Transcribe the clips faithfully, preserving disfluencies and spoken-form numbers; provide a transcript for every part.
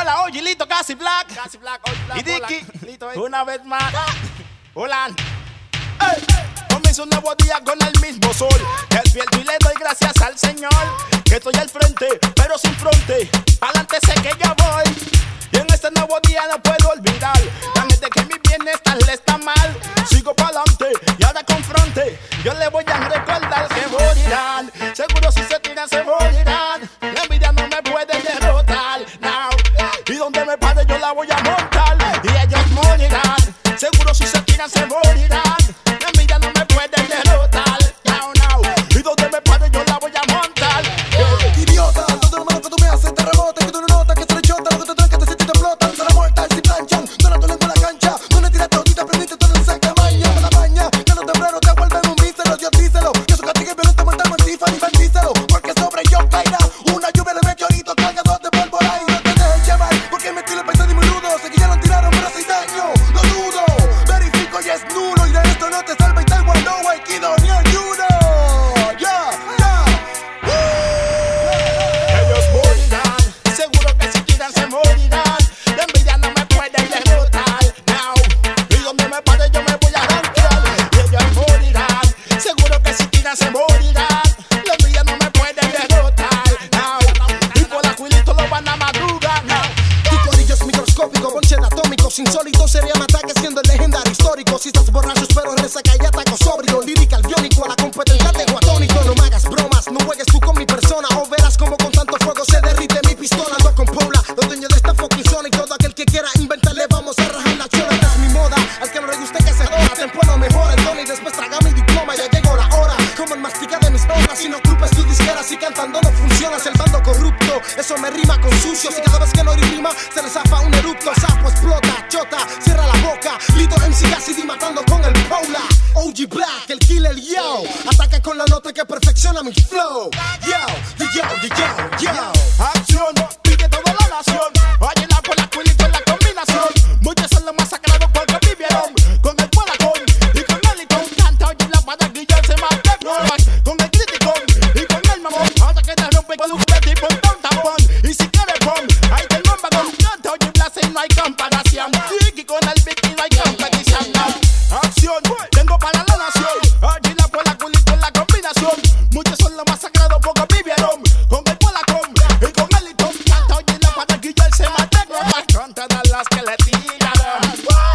Hola, oye, Lito, casi Black. Casi Black, oye, Black. Y Dicky, Lito, eh. una vez más. Hola. Hey. Comienzo un nuevo día con el mismo sol. Despierto y le doy gracias al Señor. Que estoy al frente, pero sin fronte. Pa'lante sé que ya voy. Y en este nuevo día no puedo olvidar la gente que mi bienestar le está mal. Sigo pa'lante y ahora confronte. Yo le voy a recordar que morirán. Seguro si se tiran se morirán. La envidia no me puede derrotar. Now. Y donde me pare yo la voy a montar. Y ellos morirán. Seguro si se tiran se morirán. La envidia no me puede derrotar. Now, now. Y donde me pare yo la voy a montar. Idiota, todo lo malo que tú me haces te rebota. Que tú no notas que se le chota. Lo que te tranca te sientes te explotan. Se la muerta y si planchan. Dona tu lengua en la cancha. No le tiras todita, aprendiste todo en saca maña. Me la maña, que no temprano te vuelven un mísero. Dios díselo, que su castigo es violento, mortal, mortífero y bendícelo. Porque sobre yo caerá una lluvia de meteoritos cargados de pólvora. Y no te dejes llevar, porque mi estilo es pesado y muy rudo. Sé que ya lo tiraron, pero soy daño, lo dudo. Verifico y es nulo. Y de esto no te salva y tal cual no hay kido ni ayuno. Yeah, yeah. Ellos morirán, seguro que si tiran se morirán. La envidia no me puede derrotar. Now, y donde me pare yo me voy a arrancar. Y ellos morirán, seguro que si tiran se morirán. La envidia no me puede derrotar. Now, y por la cuilito lo van a madrugar. Now, Tu corillo es microscópico, bonche atómicos, insólitos, serían ataques siendo el legendario histórico. Si estás borracho, espero resaca y ataco sobrio. Lírica al biónico, a la competencia tengo atónico. No me hagas bromas, no juegues tú con mi persona. O verás como con tanto fuego se derrite mi pistola. Ando con Paula, los dueños de esta fucking zona. Y todo aquel que quiera inventarle, vamos a rajar la chola. Esta es mi moda, al que no le guste que se joda. Tiempo no mejora el don y después traga mi diploma. Ya llegó la hora, como el mastica de mis obras. Si no culpes tus disqueras, si cantando no funciona. El bando corrupto, eso me rima con sucio. Si cada vez que no rima, se le zafa un eructo. Sapo explota, chota, cierra la boca. Lito M C Cassidy matando con el Paula. O G Black, el killer, yo. Ataca con la nota que perfecciona mi flow. Yo, yo, yo, yo, yo. acción, pide toda la nación. Váyanla por la cuilito en la combinación. Muchos son los masacrados porque vivieron con el Polacón y con el Icon. Canta oye la para guillarse más de nuevas. Con el criticón y con el mamón. Hasta que te rompe con un juguete y ponte un tapón. Y si quieres pon, ahí tengo un vagón. Canta oye Blas y no hay comparación. Dicky con el Vicky no hay competición. No. Acción, tengo para la nación. Váyanla por la cuilito en la combinación. Muchos son los masacrados porque vivieron con el Polacón y con el Icon. Canta oye la para guillarse más de nuevas. Con todas las que le tiraron.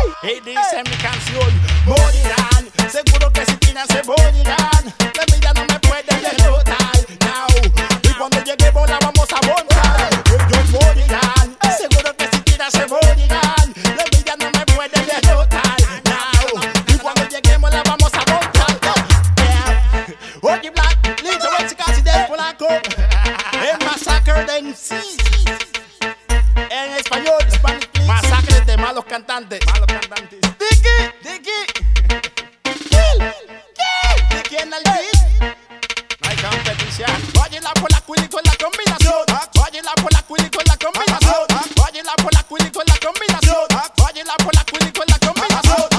Y dice mi canción, morirán. Seguro que si tiran se morirán. La envidia no me puede derrotar. Now. Y cuando lleguemos la vamos a montar. Ellos morirán. Seguro que si tiran se morirán. La envidia no me puede derrotar. Now. Y cuando lleguemos la vamos a montar. Yeah. Oye Black, Lito, M C Cassidy del Polaco. El Massacre de M C. En español, Spanish, please. Masacre de malos cantantes. Malos cantantes. Dicky, Dicky. Kill, kill. Dicky en el beat. No hay competición. Váyanla por la cuili con la combinación. Váyanla por la cuili con la combinación. Váyanla por la cuili con la combinación. Váyanla por la cuili con la combinación.